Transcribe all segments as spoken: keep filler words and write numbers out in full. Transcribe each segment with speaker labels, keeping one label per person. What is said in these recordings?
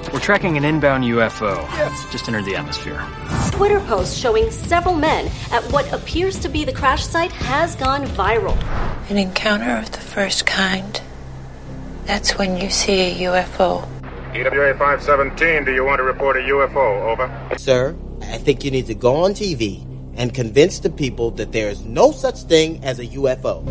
Speaker 1: We're tracking an inbound U F O.
Speaker 2: Yes.
Speaker 1: Just entered the atmosphere.
Speaker 3: Twitter post showing several men at what appears to be the crash site has gone viral.
Speaker 4: An encounter of the first kind. That's when you see a U F O.
Speaker 5: E W A five seventeen, do you want to report a U F O? Over.
Speaker 6: Sir, I think you need to go on T V and convince the people that there is no such thing as a U F O.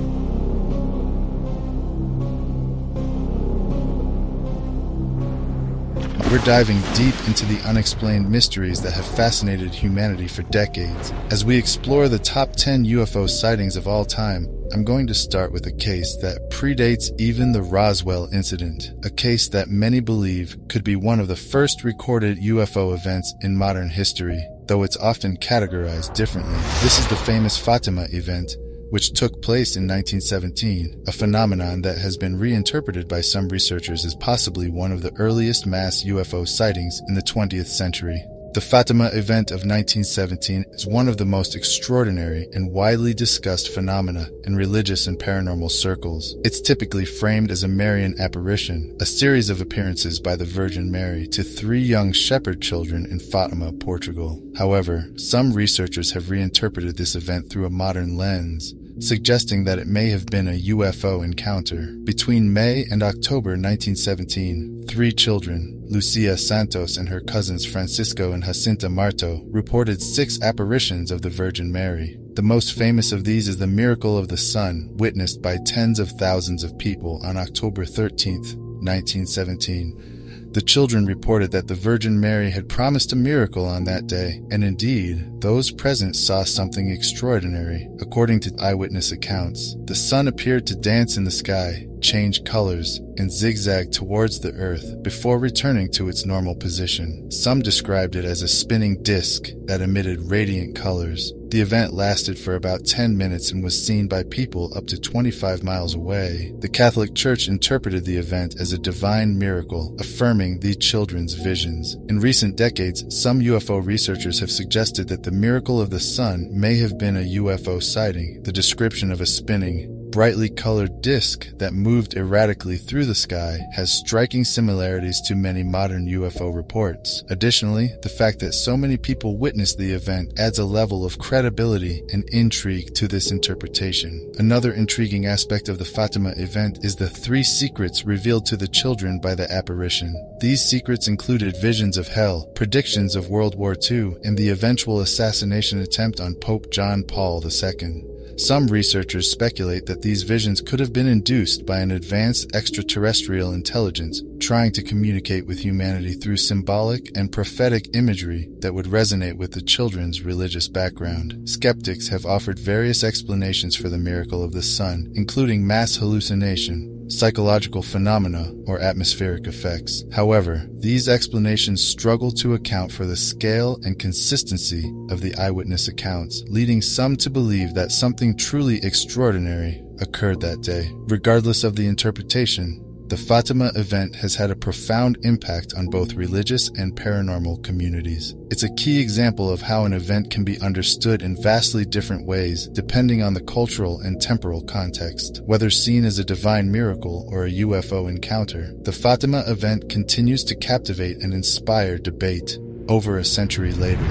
Speaker 7: We're diving deep into the unexplained mysteries that have fascinated humanity for decades. As we explore the top ten U F O sightings of all time, I'm going to start with a case that predates even the Roswell incident, a case that many believe could be one of the first recorded U F O events in modern history, though it's often categorized differently. This is the famous Fatima event, which took place in nineteen seventeen, a phenomenon that has been reinterpreted by some researchers as possibly one of the earliest mass U F O sightings in the twentieth century. The Fatima event of nineteen seventeen is one of the most extraordinary and widely discussed phenomena in religious and paranormal circles. It's typically framed as a Marian apparition, a series of appearances by the Virgin Mary to three young shepherd children in Fatima, Portugal. However, some researchers have reinterpreted this event through a modern lens, suggesting that it may have been a U F O encounter. Between May and October nineteen seventeen, three children, Lucia Santos and her cousins Francisco and Jacinta Marto, reported six apparitions of the Virgin Mary. The most famous of these is the Miracle of the Sun, witnessed by tens of thousands of people on October thirteenth, nineteen seventeen. The children reported that the Virgin Mary had promised a miracle on that day, and indeed, those present saw something extraordinary. According to eyewitness accounts, the sun appeared to dance in the sky, change colors, and zigzag towards the earth before returning to its normal position. Some described it as a spinning disc that emitted radiant colors. The event lasted for about ten minutes and was seen by people up to twenty-five miles away. The Catholic Church interpreted the event as a divine miracle, affirming the children's visions. In recent decades, some U F O researchers have suggested that the Miracle of the Sun may have been a U F O sighting, the description of a spinning, brightly colored disc that moved erratically through the sky has striking similarities to many modern U F O reports. Additionally, the fact that so many people witnessed the event adds a level of credibility and intrigue to this interpretation. Another intriguing aspect of the Fatima event is the three secrets revealed to the children by the apparition. These secrets included visions of hell, predictions of World War Two, and the eventual assassination attempt on Pope John Paul the Second. Some researchers speculate that these visions could have been induced by an advanced extraterrestrial intelligence trying to communicate with humanity through symbolic and prophetic imagery that would resonate with the children's religious background. Skeptics have offered various explanations for the Miracle of the Sun, including mass hallucination, psychological phenomena, or atmospheric effects. However, these explanations struggle to account for the scale and consistency of the eyewitness accounts, leading some to believe that something truly extraordinary occurred that day. Regardless of the interpretation, the Fatima event has had a profound impact on both religious and paranormal communities. It's a key example of how an event can be understood in vastly different ways depending on the cultural and temporal context. Whether seen as a divine miracle or a U F O encounter, the Fatima event continues to captivate and inspire debate over a century later.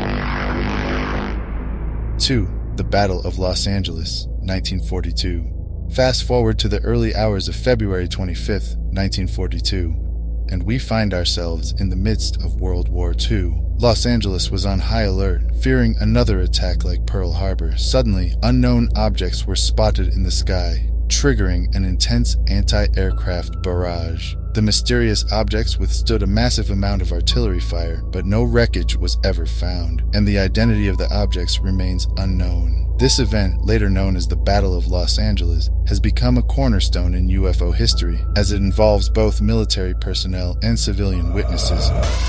Speaker 7: two. The Battle of Los Angeles, nineteen forty-two. Fast forward to the early hours of February twenty-fifth, nineteen forty-two, and we find ourselves in the midst of World War Two. Los Angeles was on high alert, fearing another attack like Pearl Harbor. Suddenly, unknown objects were spotted in the sky, triggering an intense anti-aircraft barrage. The mysterious objects withstood a massive amount of artillery fire, but no wreckage was ever found, and the identity of the objects remains unknown. This event, later known as the Battle of Los Angeles, has become a cornerstone in U F O history, as it involves both military personnel and civilian witnesses.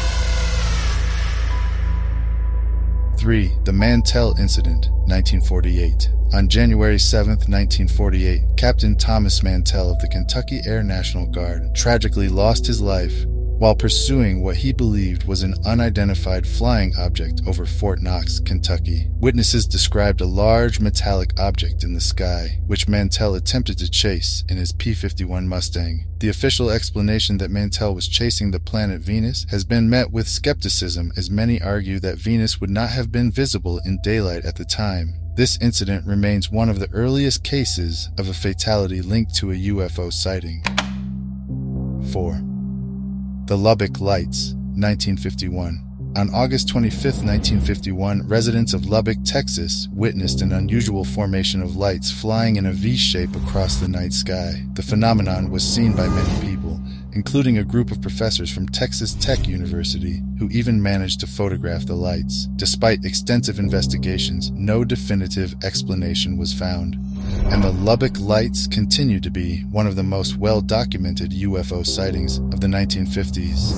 Speaker 7: three. The Mantell Incident, nineteen forty-eight. On January seventh, nineteen forty-eight, Captain Thomas Mantell of the Kentucky Air National Guard tragically lost his life while pursuing what he believed was an unidentified flying object over Fort Knox, Kentucky. Witnesses described a large metallic object in the sky, which Mantell attempted to chase in his P fifty-one Mustang. The official explanation that Mantell was chasing the planet Venus has been met with skepticism, as many argue that Venus would not have been visible in daylight at the time. This incident remains one of the earliest cases of a fatality linked to a U F O sighting. four. The Lubbock Lights, nineteen fifty-one. On August twenty-fifth, nineteen fifty-one, residents of Lubbock, Texas, witnessed an unusual formation of lights flying in a V shape across the night sky. The phenomenon was seen by many people, including a group of professors from Texas Tech University, who even managed to photograph the lights. Despite extensive investigations, no definitive explanation was found, and the Lubbock Lights continue to be one of the most well-documented U F O sightings of the nineteen fifties.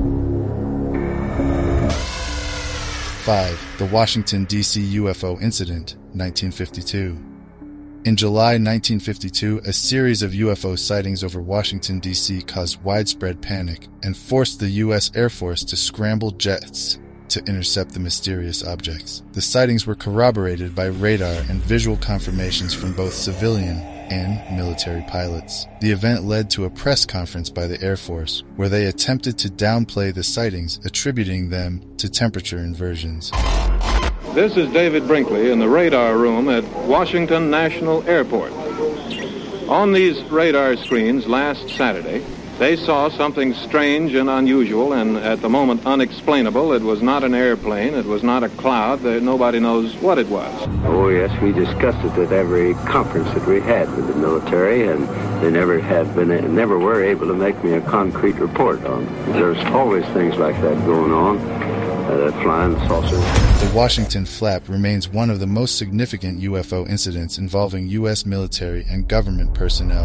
Speaker 7: five. The Washington, D C U F O Incident, nineteen fifty-two. In July nineteen fifty-two, a series of U F O sightings over Washington, D C caused widespread panic and forced the U S Air Force to scramble jets to intercept the mysterious objects. The sightings were corroborated by radar and visual confirmations from both civilian and military pilots. The event led to a press conference by the Air Force, where they attempted to downplay the sightings, attributing them to temperature inversions.
Speaker 2: This is David Brinkley in the radar room at Washington National Airport. On these radar screens last Saturday, they saw something strange and unusual and at the moment unexplainable. It was not an airplane. It was not a cloud. Nobody knows what it was.
Speaker 8: Oh, yes, we discussed it at every conference that we had with the military, and they never had been, never were able to make me a concrete report on it. There's always things like that going on, uh, flying saucers.
Speaker 7: The Washington Flap remains one of the most significant U F O incidents involving U S military and government personnel.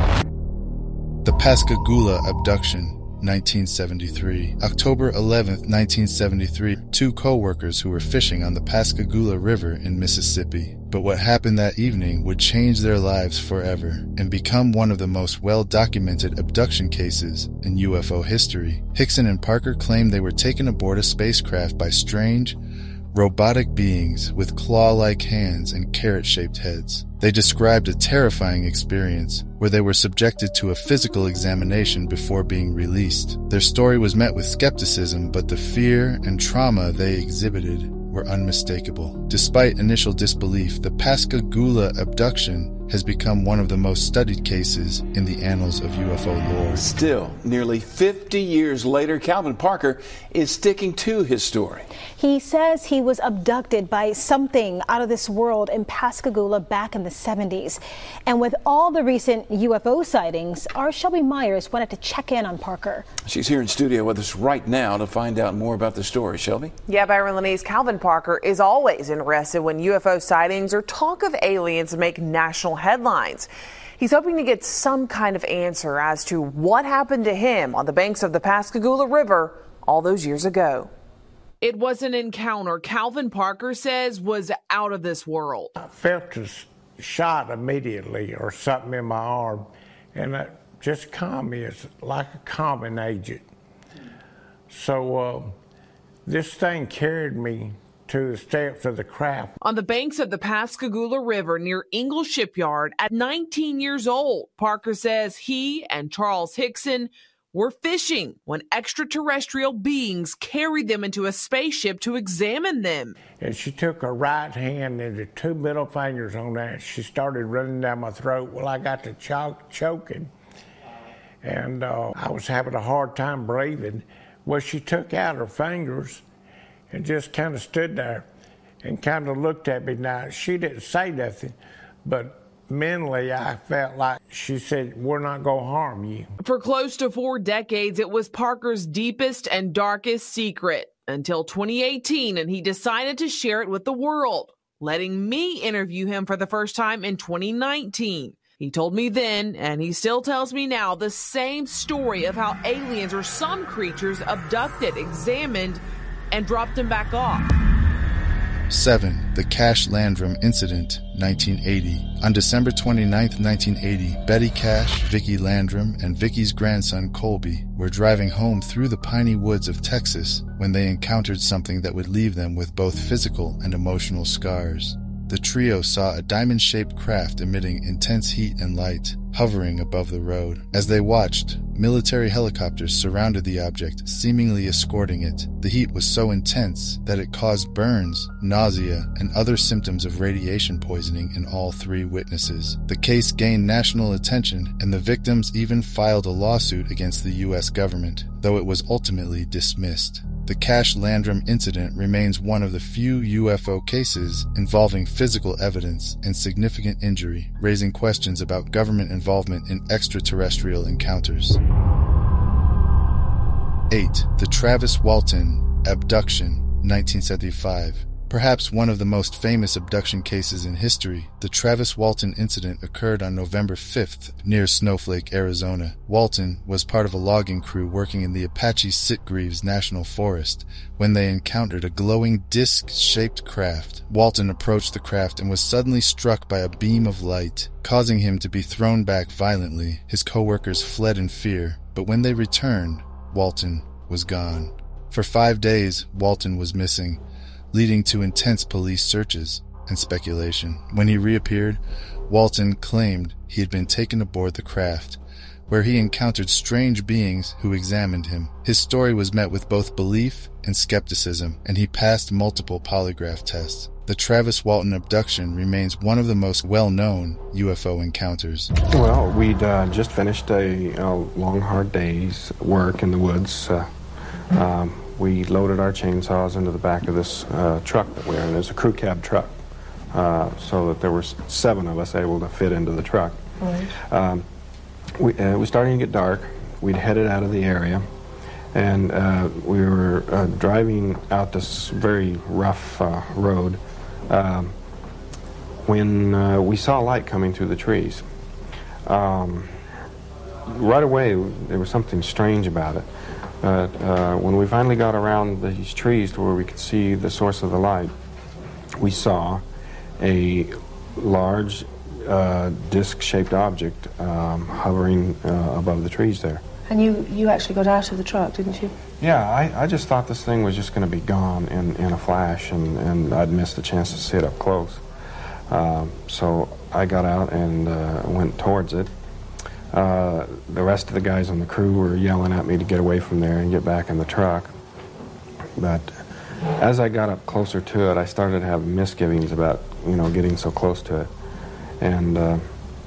Speaker 7: The Pascagoula Abduction, nineteen seventy-three. October eleventh, nineteen seventy-three, two co-workers who were fishing on the Pascagoula River in Mississippi. But what happened that evening would change their lives forever and become one of the most well-documented abduction cases in U F O history. Hickson and Parker claimed they were taken aboard a spacecraft by strange, robotic beings with claw-like hands and carrot-shaped heads. They described a terrifying experience where they were subjected to a physical examination before being released. Their story was met with skepticism, but the fear and trauma they exhibited were unmistakable. Despite initial disbelief, the Pascagoula abduction has become one of the most studied cases in the annals of U F O lore.
Speaker 9: Still, nearly fifty years later, Calvin Parker is sticking to his story.
Speaker 10: He says he was abducted by something out of this world in Pascagoula back in the seventies. And with all the recent U F O sightings, our Shelby Myers wanted to check in on Parker.
Speaker 9: She's here in studio with us right now to find out more about the story. Shelby?
Speaker 11: Yeah, Byron Lanise, Calvin Parker is always interested when U F O sightings or talk of aliens make national headlines. He's hoping to get some kind of answer as to what happened to him on the banks of the Pascagoula River all those years ago.
Speaker 12: It was an encounter Calvin Parker says was out of this world.
Speaker 13: I felt a shot immediately or something in my arm, and it just calmed me. It's like a calming agent. So uh, this thing carried me to the steps of the craft.
Speaker 12: On the banks of the Pascagoula River near Ingalls Shipyard at nineteen years old, Parker says he and Charles Hickson were fishing when extraterrestrial beings carried them into a spaceship to examine them.
Speaker 13: And she took her right hand and the two middle fingers on that. She started running down my throat. Well, I got to choke, choking, and uh, I was having a hard time breathing. Well, she took out her fingers and just kind of stood there and kind of looked at me. Now, she didn't say nothing, but mentally I felt like she said, we're not going to harm you.
Speaker 12: For close to four decades, it was Parker's deepest and darkest secret until twenty eighteen, and he decided to share it with the world, letting me interview him for the first time in twenty nineteen. He told me then, and he still tells me now, the same story of how aliens or some creatures abducted, examined, and dropped him back off.
Speaker 7: seven. The Cash Landrum Incident, nineteen eighty. On December twenty-ninth, nineteen eighty, Betty Cash, Vicki Landrum, and Vicki's grandson Colby were driving home through the piney woods of Texas when they encountered something that would leave them with both physical and emotional scars. The trio saw a diamond-shaped craft emitting intense heat and light, hovering above the road. As they watched, military helicopters surrounded the object, seemingly escorting it. The heat was so intense that it caused burns, nausea, and other symptoms of radiation poisoning in all three witnesses. The case gained national attention, and the victims even filed a lawsuit against the U S government, though it was ultimately dismissed. The Cash Landrum incident remains one of the few U F O cases involving physical evidence and significant injury, raising questions about government involvement in extraterrestrial encounters. eight. The Travis Walton Abduction, nineteen seventy-five. Perhaps one of the most famous abduction cases in history, the Travis Walton incident occurred on November fifth near Snowflake, Arizona. Walton was part of a logging crew working in the Apache Sitgreaves National Forest when they encountered a glowing disc-shaped craft. Walton approached the craft and was suddenly struck by a beam of light, causing him to be thrown back violently. His co-workers fled in fear, but when they returned, Walton was gone. For five days, Walton was missing, leading to intense police searches and speculation. When he reappeared, Walton claimed he had been taken aboard the craft, where he encountered strange beings who examined him. His story was met with both belief and skepticism, and he passed multiple polygraph tests. The Travis Walton abduction remains one of the most well-known U F O encounters.
Speaker 14: Well, we'd uh, just finished a, a long, hard day's work in the woods. Uh, um, We loaded our chainsaws into the back of this uh, truck that we were in. It was a crew cab truck, uh, so that there were seven of us able to fit into the truck. Right. Um, we, uh, it was starting to get dark. We'd headed out of the area, and uh, we were uh, driving out this very rough uh, road um, when uh, we saw a light coming through the trees. Um, right away, there was something strange about it. But uh, when we finally got around these trees to where we could see the source of the light, we saw a large uh, disc-shaped object um, hovering uh, above the trees there.
Speaker 15: And you, you actually got out of the truck, didn't you?
Speaker 14: Yeah, I, I just thought this thing was just going to be gone in, in a flash, and, and I'd missed the chance to see it up close. Um, so I got out and uh, went towards it. Uh, the rest of the guys on the crew were yelling at me to get away from there and get back in the truck. But as I got up closer to it, I started to have misgivings about, you know, getting so close to it. And uh,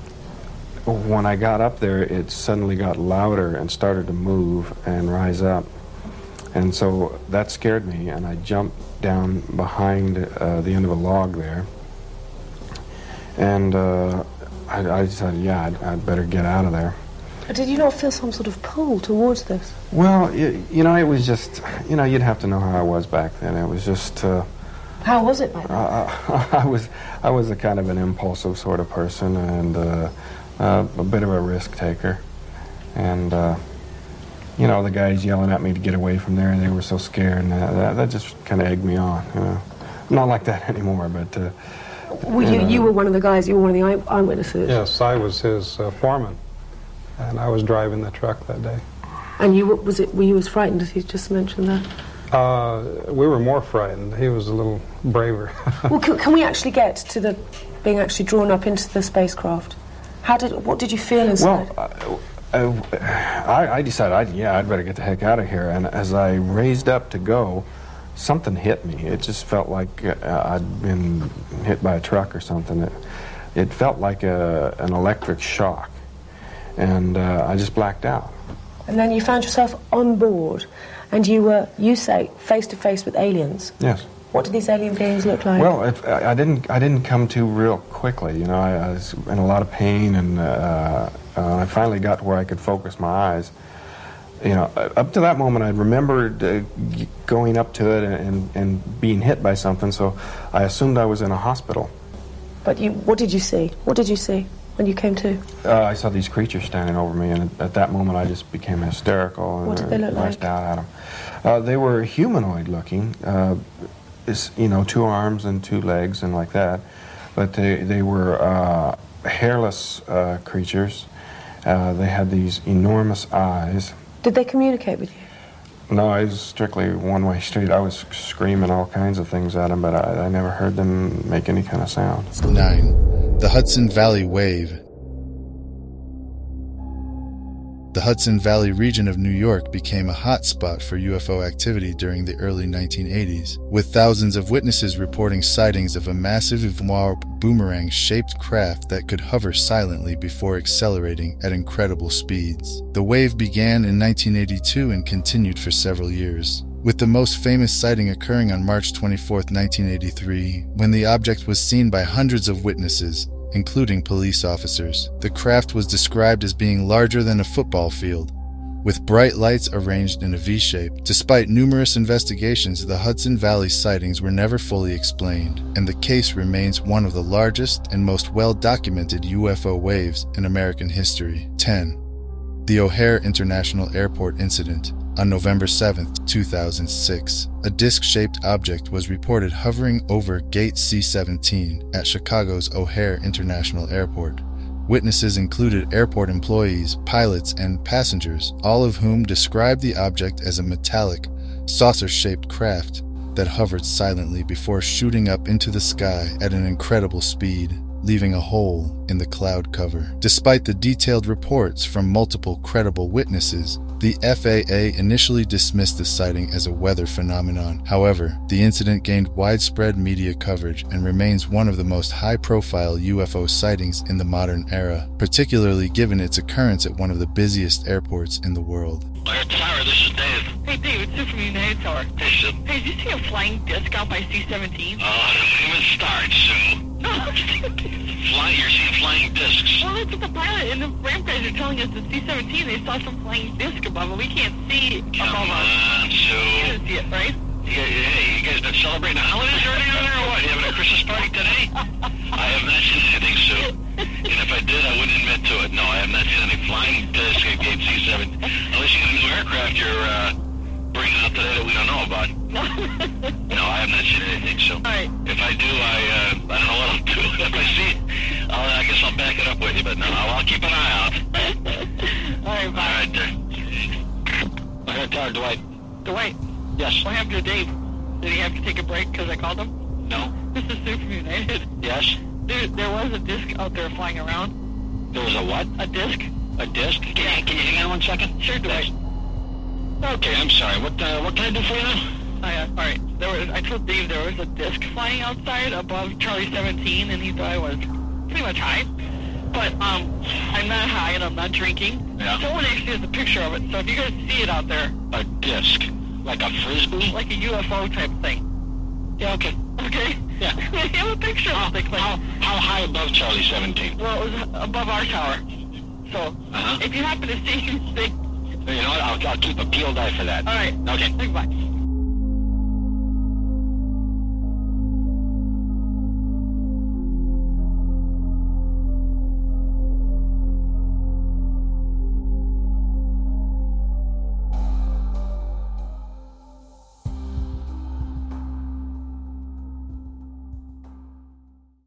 Speaker 14: when I got up there, it suddenly got louder and started to move and rise up. And so that scared me, and I jumped down behind uh, the end of a log there. And uh, I, I decided, yeah, I'd, I'd better get out of there.
Speaker 15: But did you not feel some sort of pull towards this?
Speaker 14: Well, it, you know, it was just, you know, you'd have to know how I was back then. It was just... Uh,
Speaker 15: how was it back then?
Speaker 14: Uh, I was I was a kind of an impulsive sort of person, and uh, uh, a bit of a risk taker. And, uh, you know, the guys yelling at me to get away from there, and they were so scared, and that, that, that just kind of egged me on, you know. I'm not like that anymore, but... Uh,
Speaker 15: Well, you, you were one of the guys, you were one of the eye, eyewitnesses.
Speaker 16: Yes, I was his uh, foreman, and I was driving the truck that day.
Speaker 15: And you was it? Were you as frightened as he just mentioned that?
Speaker 16: Uh, we were more frightened. He was a little braver.
Speaker 15: Well, can, can we actually get to the being actually drawn up into the spacecraft? How did? What did you feel inside?
Speaker 14: Well, uh, uh, I, I decided, I'd, yeah, I'd better get the heck out of here. And as I raised up to go, something hit me. It just felt like uh, I'd been hit by a truck or something. It, it felt like a, an electric shock, and uh, I just blacked out.
Speaker 15: And then you found yourself on board, and you were, you say, face to face with aliens.
Speaker 14: Yes.
Speaker 15: What did these alien beings look like?
Speaker 14: Well, it, I didn't. I didn't come to real quickly. You know, I, I was in a lot of pain, and uh, uh, I finally got to where I could focus my eyes. You know, up to that moment, I'd remembered uh, going up to it and, and being hit by something, so I assumed I was in a hospital.
Speaker 15: But you, what did you see? What did you see when you came to?
Speaker 14: Uh, I saw these creatures standing over me, and at, at that moment, I just became hysterical. And
Speaker 15: what did they look
Speaker 14: lashed
Speaker 15: like?
Speaker 14: out at them. Uh, they were humanoid-looking. Uh, is, you know, two arms and two legs and like that. But they, they were uh, hairless uh, creatures. Uh, they had these enormous eyes.
Speaker 15: Did they communicate with you?
Speaker 14: No, it was strictly one-way street. I was screaming all kinds of things at them, but I, I never heard them make any kind of sound.
Speaker 7: nine. The Hudson Valley Wave. The Hudson Valley region of New York became a hot spot for U F O activity during the early nineteen eighties, with thousands of witnesses reporting sightings of a massive Ivoire boomerang-shaped craft that could hover silently before accelerating at incredible speeds. The wave began in nineteen eighty-two and continued for several years, with the most famous sighting occurring on March twenty-fourth, nineteen eighty-three, when the object was seen by hundreds of witnesses, including police officers. The craft was described as being larger than a football field, with bright lights arranged in a V-shape. Despite numerous investigations, the Hudson Valley sightings were never fully explained, and the case remains one of the largest and most well-documented U F O waves in American history. ten. The O'Hare International Airport Incident. On November seventh, two thousand six, a disc-shaped object was reported hovering over Gate C seventeen at Chicago's O'Hare International Airport. Witnesses included airport employees, pilots, and passengers, all of whom described the object as a metallic, saucer-shaped craft that hovered silently before shooting up into the sky at an incredible speed, leaving a hole in the cloud cover. Despite the detailed reports from multiple credible witnesses, the F A A initially dismissed the sighting as a weather phenomenon. However, the incident gained widespread media coverage and remains one of the most high-profile U F O sightings in the modern era, particularly given its occurrence at one of the busiest airports in the world.
Speaker 17: Air Tower, this is Dave.
Speaker 18: Hey, Dave, it's Sid from United Tower.
Speaker 17: Hey, Sid.
Speaker 18: Hey, did you see a flying disc out by C seventeen?
Speaker 17: Oh, don't even start, Sue.
Speaker 18: No, I'm serious.
Speaker 17: Flying, you're seeing flying discs.
Speaker 18: Well, that's what the pilot and the ramp guys are telling us. The C seventeen, they saw some flying disc above it. We can't see
Speaker 17: Come
Speaker 18: above
Speaker 17: on,
Speaker 18: us.
Speaker 17: Sue.
Speaker 18: You didn't see it, right?
Speaker 17: You, hey, you guys been celebrating the holidays already over there or what? You having a Christmas party today? I have not seen anything, Sue. And if I did, I wouldn't admit to it. No, I have not seen any flying disc at Gate C seventeen. Unless you got a new aircraft you're uh, bringing out today that we don't know about.
Speaker 18: No.
Speaker 17: No, I have not seen anything, Sue.
Speaker 18: All right.
Speaker 17: If I do, I uh, I don't know what I'll do. If I see it, I'll, I guess I'll back it up with you, but no, I'll, I'll keep an eye out.
Speaker 18: All right, bye.
Speaker 17: All right, there. Air Tower, Dwight.
Speaker 18: Dwight.
Speaker 17: Yes.
Speaker 18: What happened to Dave? Did he have to take a break because I called him?
Speaker 17: No.
Speaker 18: This is Sue from United.
Speaker 17: Yes.
Speaker 18: There, there was a disc out there flying around.
Speaker 17: There was a what?
Speaker 18: A disc.
Speaker 17: A disc? Can, yeah. Can you hang on one second?
Speaker 18: Sure, Dwight.
Speaker 17: Okay, I'm sorry. What uh, what can I do for you now?
Speaker 18: Oh, yeah. All right. There was, I told Dave there was a disc flying outside above Charlie seventeen, and he thought I was pretty much high. But um, I'm not high, and I'm not drinking.
Speaker 17: Yeah.
Speaker 18: Someone actually has a picture of it, so if you guys see it out there.
Speaker 17: A disc? Like a frisbee?
Speaker 18: Like a U F O type thing.
Speaker 17: Yeah, okay.
Speaker 18: Okay?
Speaker 17: Yeah.
Speaker 18: They have a picture
Speaker 17: how,
Speaker 18: of it. Like,
Speaker 17: how, how high above Charlie seventeen?
Speaker 18: Well, it was above our tower. So,
Speaker 17: uh-huh.
Speaker 18: if you happen to see anything...
Speaker 17: You know what? I'll, I'll keep a peeled eye for that.
Speaker 18: All right.
Speaker 17: Okay.
Speaker 18: Bye.